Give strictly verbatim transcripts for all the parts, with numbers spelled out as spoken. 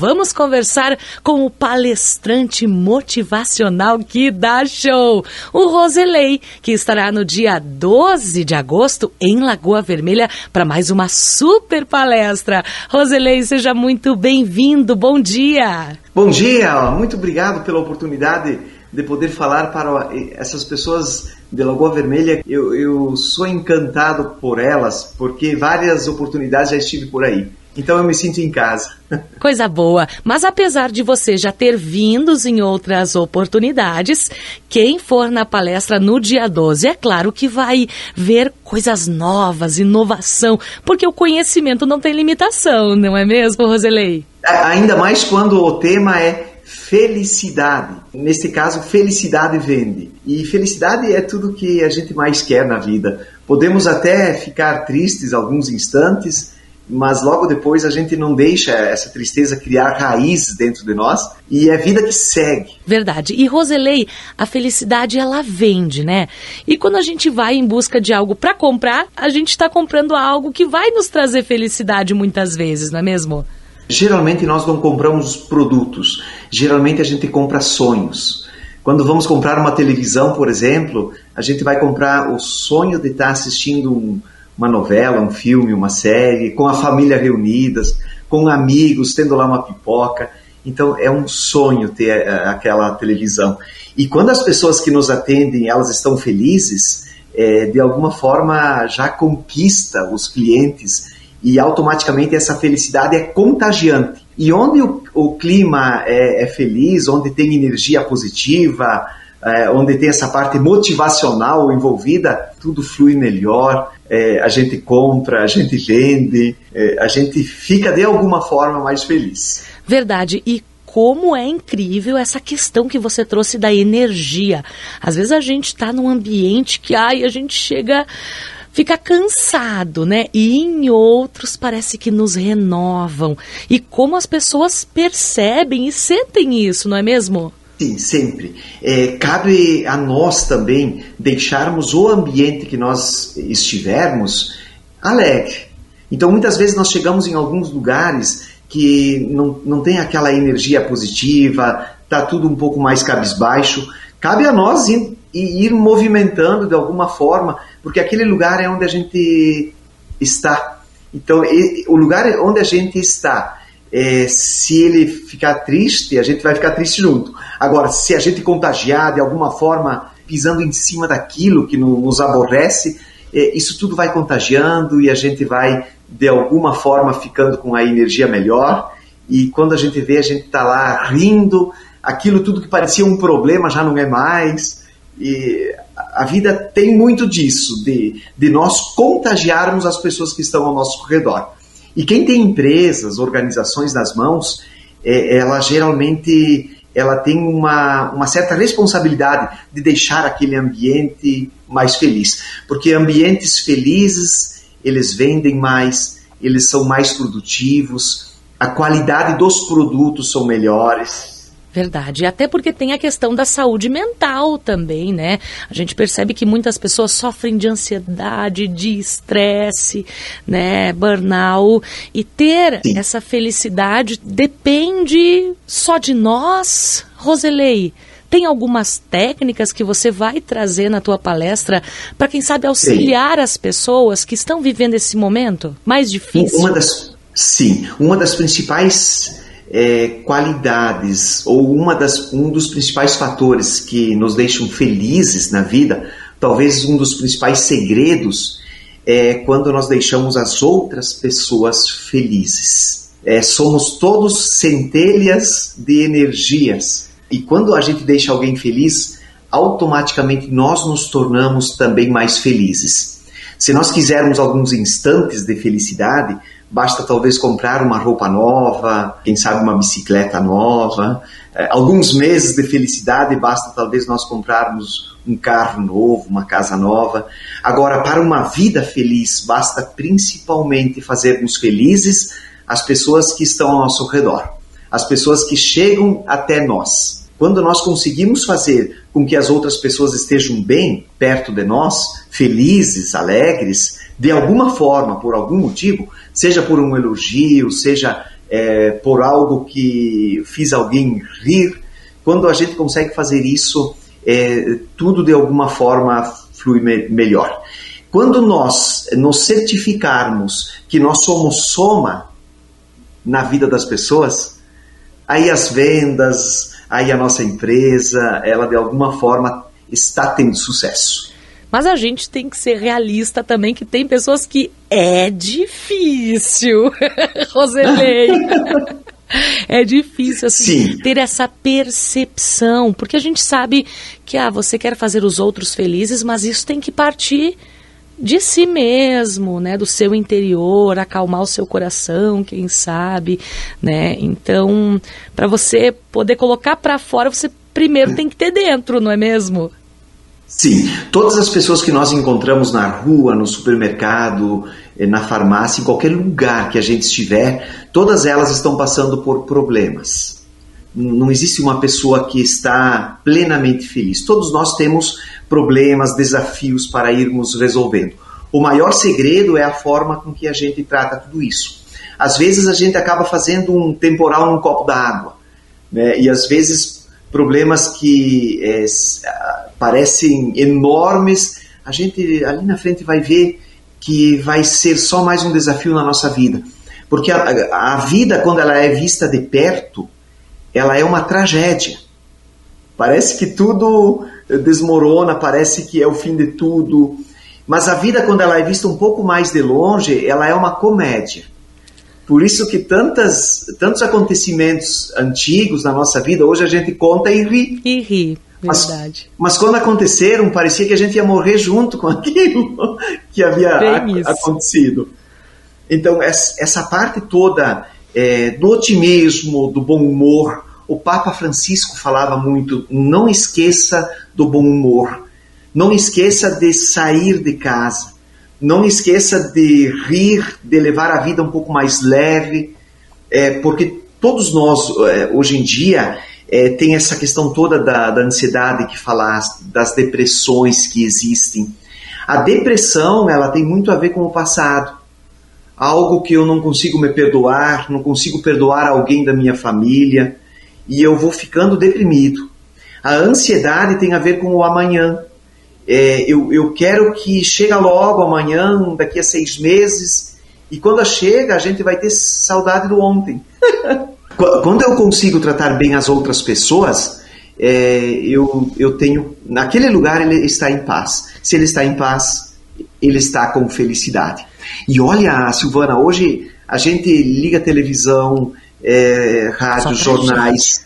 vamos conversar com o palestrante motivacional que dá show, o Roselei, que estará no dia doze de agosto em Lagoa Vermelha para mais uma super palestra. Roselei, seja muito bem-vindo, bom dia! Bom dia, muito obrigado pela oportunidade de poder falar para essas pessoas de Lagoa Vermelha. Eu, eu sou encantado por elas, porque várias oportunidades já estive por aí. Então eu me sinto em casa. Coisa boa. Mas apesar de você já ter vindo em outras oportunidades, quem for na palestra no dia doze, é claro que vai ver coisas novas, inovação, porque o conhecimento não tem limitação, não é mesmo, Roselei? Ainda mais quando o tema é felicidade. Neste caso, felicidade vende. E felicidade é tudo que a gente mais quer na vida. Podemos até ficar tristes alguns instantes, mas logo depois a gente não deixa essa tristeza criar raízes dentro de nós e é vida que segue. Verdade. E Roselei, a felicidade ela vende, né? E quando a gente vai em busca de algo para comprar, a gente está comprando algo que vai nos trazer felicidade muitas vezes, não é mesmo? Geralmente nós não compramos produtos, geralmente a gente compra sonhos. Quando vamos comprar uma televisão, por exemplo, a gente vai comprar o sonho de estar assistindo um, uma novela, um filme, uma série, com a família reunidas, com amigos, tendo lá uma pipoca. Então é um sonho ter aquela televisão. E quando as pessoas que nos atendem, elas estão felizes, é, de alguma forma já conquista os clientes e automaticamente essa felicidade é contagiante. E onde o, o clima é, é feliz, onde tem energia positiva, é, onde tem essa parte motivacional envolvida, tudo flui melhor, é, a gente compra, a gente vende, é, a gente fica de alguma forma mais feliz. Verdade. E como é incrível essa questão que você trouxe da energia. Às vezes a gente está num ambiente que ai, a gente chega... fica cansado, né? E em outros parece que nos renovam. E como as pessoas percebem e sentem isso, não é mesmo? Sim, sempre. É, cabe a nós também deixarmos o ambiente que nós estivermos alegre. Então, muitas vezes nós chegamos em alguns lugares que não, não tem aquela energia positiva, está tudo um pouco mais cabisbaixo. Cabe a nós ir, ir movimentando de alguma forma, porque aquele lugar é onde a gente está. Então, o lugar onde a gente está, é, se ele ficar triste, a gente vai ficar triste junto. Agora, se a gente contagiar de alguma forma, pisando em cima daquilo que nos aborrece, é, isso tudo vai contagiando e a gente vai, de alguma forma, ficando com a energia melhor. E quando a gente vê, a gente está lá rindo, aquilo tudo que parecia um problema já não é mais. E a vida tem muito disso, de, de nós contagiarmos as pessoas que estão ao nosso redor. E quem tem empresas, organizações nas mãos, é, ela geralmente ela tem uma, uma certa responsabilidade de deixar aquele ambiente mais feliz. Porque ambientes felizes, eles vendem mais, eles são mais produtivos, a qualidade dos produtos são melhores. Verdade, até porque tem a questão da saúde mental também, né? A gente percebe que muitas pessoas sofrem de ansiedade, de estresse, né, burnout, e ter Sim. essa felicidade depende só de nós, Roselei. Tem algumas técnicas que você vai trazer na tua palestra para, quem sabe, auxiliar Sim. as pessoas que estão vivendo esse momento mais difícil? Uma das, sim, uma das principais... É, qualidades ou uma das, um dos principais fatores que nos deixam felizes na vida, talvez um dos principais segredos, é quando nós deixamos as outras pessoas felizes. É, somos todos centelhas de energias e quando a gente deixa alguém feliz, automaticamente nós nos tornamos também mais felizes. Se nós quisermos alguns instantes de felicidade, basta talvez comprar uma roupa nova, quem sabe uma bicicleta nova. É, alguns meses de felicidade, basta talvez nós comprarmos um carro novo, uma casa nova. Agora, para uma vida feliz, basta principalmente fazermos felizes as pessoas que estão ao nosso redor, as pessoas que chegam até nós. Quando nós conseguimos fazer com que as outras pessoas estejam bem perto de nós, felizes, alegres, de alguma forma, por algum motivo, seja por um elogio, seja é, por algo que fiz alguém rir. Quando a gente consegue fazer isso, é, tudo de alguma forma flui me- melhor. Quando nós nos certificarmos que nós somos soma na vida das pessoas, aí as vendas, aí a nossa empresa, ela de alguma forma está tendo sucesso. Mas a gente tem que ser realista também, que tem pessoas que é difícil, Roselei. É difícil assim, ter essa percepção, porque a gente sabe que ah, você quer fazer os outros felizes, mas isso tem que partir de si mesmo, né, do seu interior, acalmar o seu coração, quem sabe, né? Então, para você poder colocar para fora, você primeiro tem que ter dentro, não é mesmo? Sim, todas as pessoas que nós encontramos na rua, no supermercado, na farmácia, em qualquer lugar que a gente estiver, todas elas estão passando por problemas. Não existe uma pessoa que está plenamente feliz. Todos nós temos problemas, desafios para irmos resolvendo. O maior segredo é a forma com que a gente trata tudo isso. Às vezes a gente acaba fazendo um temporal num copo d'água, né? E às vezes problemas que é, parecem enormes, a gente ali na frente vai ver que vai ser só mais um desafio na nossa vida. Porque a, a vida, quando ela é vista de perto, ela é uma tragédia. Parece que tudo desmorona, parece que é o fim de tudo. Mas a vida, quando ela é vista um pouco mais de longe, ela é uma comédia. Por isso que tantas, tantos acontecimentos antigos na nossa vida, hoje a gente conta e ri. E ri, verdade. Mas, mas quando aconteceram, parecia que a gente ia morrer junto com aquilo que havia a, acontecido. Então, essa parte toda é, do otimismo, do bom humor, o Papa Francisco falava muito, não esqueça do bom humor, não esqueça de sair de casa, não esqueça de rir, de levar a vida um pouco mais leve, é, porque todos nós, é, hoje em dia, é, tem essa questão toda da, da ansiedade que falaste, das depressões que existem. A depressão, ela tem muito a ver com o passado. Algo que eu não consigo me perdoar, não consigo perdoar alguém da minha família, e eu vou ficando deprimido. A ansiedade tem a ver com o amanhã. É, eu, eu quero que chegue logo amanhã, daqui a seis meses, e quando chega a gente vai ter saudade do ontem. Quando eu consigo tratar bem as outras pessoas, é, eu, eu tenho, naquele lugar ele está em paz. Se ele está em paz, ele está com felicidade. E olha, Silvana, hoje a gente liga a televisão, é, rádio, jornais.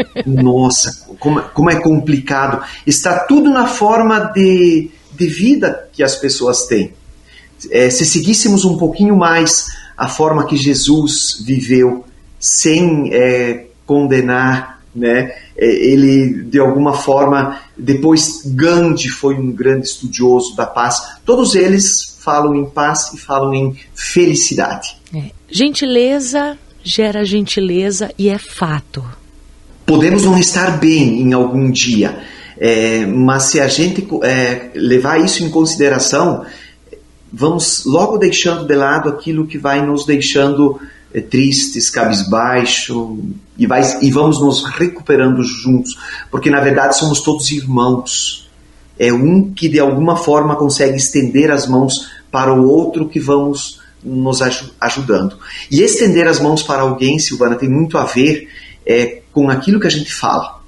Nossa, como, como é complicado. Está tudo na forma de, de vida que as pessoas têm. É, se seguíssemos um pouquinho mais a forma que Jesus viveu, sem é, condenar, né? É, ele, de alguma forma, depois Gandhi foi um grande estudioso da paz. Todos eles falam em paz e falam em felicidade. É. Gentileza gera gentileza e é fato. Podemos não estar bem em algum dia, é, mas se a gente é, levar isso em consideração, vamos logo deixando de lado aquilo que vai nos deixando é, tristes, cabisbaixo, e, vai, e vamos nos recuperando juntos, porque na verdade somos todos irmãos. É um que de alguma forma consegue estender as mãos para o outro que vamos nos aj- ajudando. E estender as mãos para alguém, Silvana, tem muito a ver é, com aquilo que a gente fala.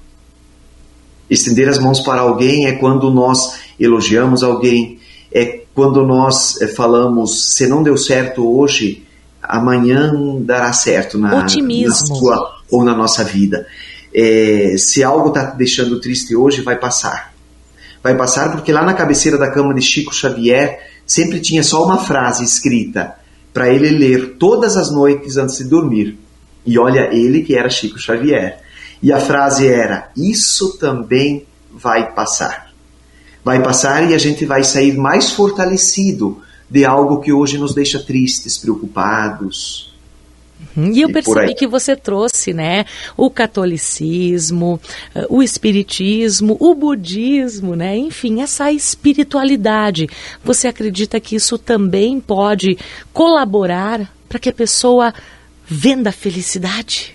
Estender as mãos para alguém é quando nós elogiamos alguém, é quando nós é, falamos, se não deu certo hoje, amanhã dará certo na, na sua ou na nossa vida. É, se algo está te deixando triste hoje, vai passar. Vai passar porque lá na cabeceira da cama de Chico Xavier sempre tinha só uma frase escrita para ele ler todas as noites antes de dormir. E olha, ele que era Chico Xavier. E a frase era, isso também vai passar. Vai passar e a gente vai sair mais fortalecido de algo que hoje nos deixa tristes, preocupados. Uhum. E eu e percebi que você trouxe, né, o catolicismo, o espiritismo, o budismo, né, enfim, essa espiritualidade. Você acredita que isso também pode colaborar para que a pessoa venda a felicidade?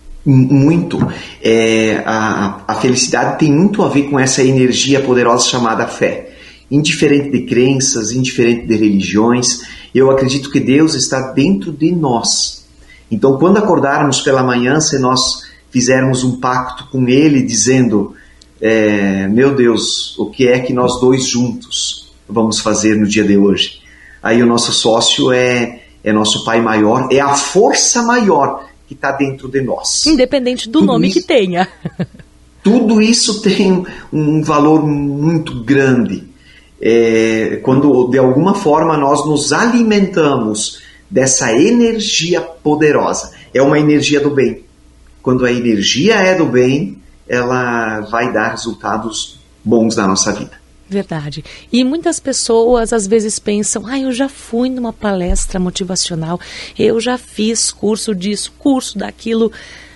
Muito. É, a, a felicidade tem muito a ver com essa energia poderosa chamada fé. Indiferente de crenças, indiferente de religiões, eu acredito que Deus está dentro de nós. Então, quando acordarmos pela manhã, se nós fizermos um pacto com Ele, dizendo, é, meu Deus, o que é que nós dois juntos vamos fazer no dia de hoje? Aí o nosso sócio é, é nosso Pai maior, é a força maior que está dentro de nós. Independente do tudo nome isso, que tenha. Tudo isso tem um valor muito grande. É, quando de alguma forma nós nos alimentamos dessa energia poderosa. É uma energia do bem. Quando a energia é do bem, ela vai dar resultados bons na nossa vida. Verdade. E muitas pessoas às vezes pensam, ah, eu já fui numa palestra motivacional, eu já fiz curso disso, curso daquilo,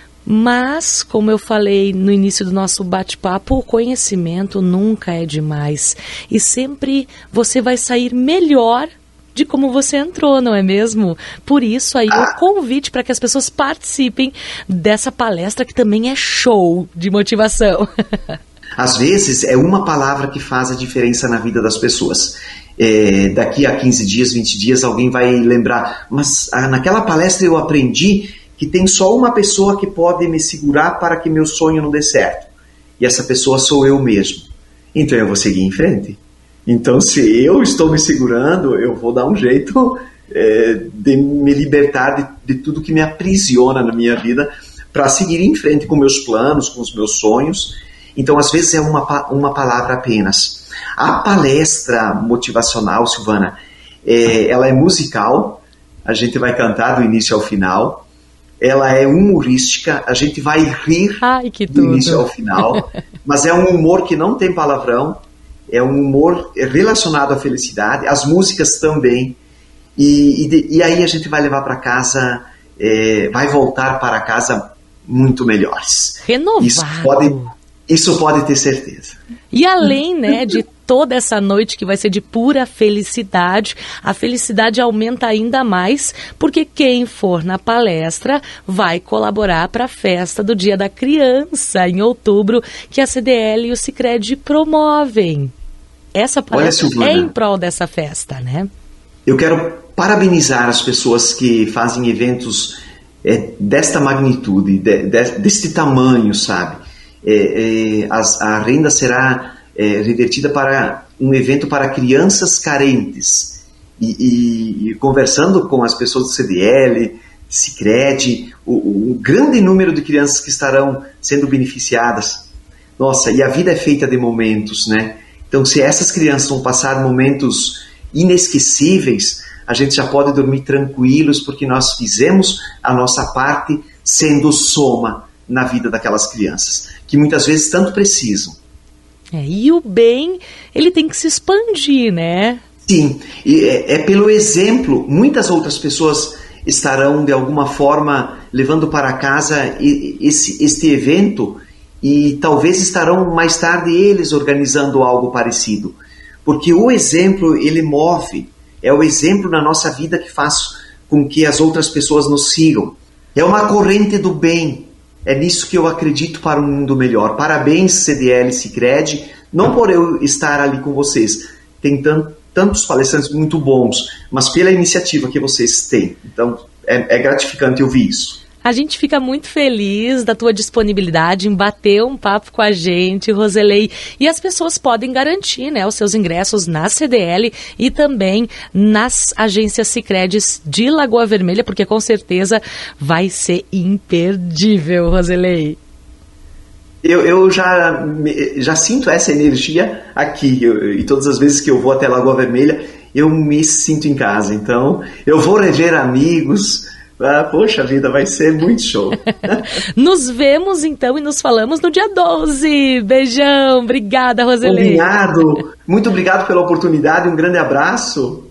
mas, como eu falei no início do nosso bate-papo, o conhecimento nunca é demais e sempre você vai sair melhor de como você entrou, não é mesmo? Por isso aí o convite para que as pessoas participem dessa palestra que também é show de motivação. Às vezes é uma palavra que faz a diferença na vida das pessoas. É, daqui a quinze dias, vinte dias, alguém vai lembrar, mas ah, naquela palestra eu aprendi que tem só uma pessoa que pode me segurar para que meu sonho não dê certo. E essa pessoa sou eu mesmo. Então eu vou seguir em frente. Então se eu estou me segurando, eu vou dar um jeito é, de me libertar de, de tudo que me aprisiona na minha vida para seguir em frente com meus planos, com os meus sonhos. Então, às vezes, é uma, uma palavra apenas. A palestra motivacional, Silvana, é, ela é musical, a gente vai cantar do início ao final. Ela é humorística, a gente vai rir Ai, que do início ao final. Mas é um humor que não tem palavrão, é um humor relacionado à felicidade, as músicas também. E, e, e aí a gente vai levar para casa, é, vai voltar para casa muito melhores. Renovado. Isso pode... Isso pode ter certeza. E além, né, de toda essa noite que vai ser de pura felicidade, a felicidade aumenta ainda mais, porque quem for na palestra vai colaborar para a festa do Dia da Criança, em outubro, que a C D L e o Sicredi promovem. Essa palestra Olha, é em prol dessa festa, né? Eu quero parabenizar as pessoas que fazem eventos é, desta magnitude, de, de, deste tamanho, sabe? É, é, as, a renda será é, revertida para um evento para crianças carentes e, e, e conversando com as pessoas do C D L, Sicredi, o, o grande número de crianças que estarão sendo beneficiadas. Nossa, e a vida é feita de momentos, né? Então, se essas crianças vão passar momentos inesquecíveis, a gente já pode dormir tranquilos porque nós fizemos a nossa parte sendo soma na vida daquelas crianças, que muitas vezes tanto precisam. É, e o bem, ele tem que se expandir, né? Sim, e é, é pelo exemplo, muitas outras pessoas estarão de alguma forma levando para casa esse, este evento e talvez estarão mais tarde eles organizando algo parecido, porque o exemplo ele move, é o exemplo na nossa vida que faz com que as outras pessoas nos sigam, é uma corrente do bem. É nisso que eu acredito para um mundo melhor. Parabéns, C D L e Sicredi, não por eu estar ali com vocês. Tem tant, tantos palestrantes muito bons, mas pela iniciativa que vocês têm. Então, é, é gratificante ouvir isso. A gente fica muito feliz da tua disponibilidade em bater um papo com a gente, Roselei. E as pessoas podem garantir, né, os seus ingressos na C D L e também nas agências Sicredi de Lagoa Vermelha, porque com certeza vai ser imperdível, Roselei. Eu, eu já, já sinto essa energia aqui, eu, e todas as vezes que eu vou até Lagoa Vermelha, eu me sinto em casa. Então, eu vou rever amigos. Ah, poxa vida, vai ser muito show. Nos vemos então e nos falamos no dia doze. Beijão, obrigada, Roselei. Obrigado, muito obrigado pela oportunidade, um grande abraço.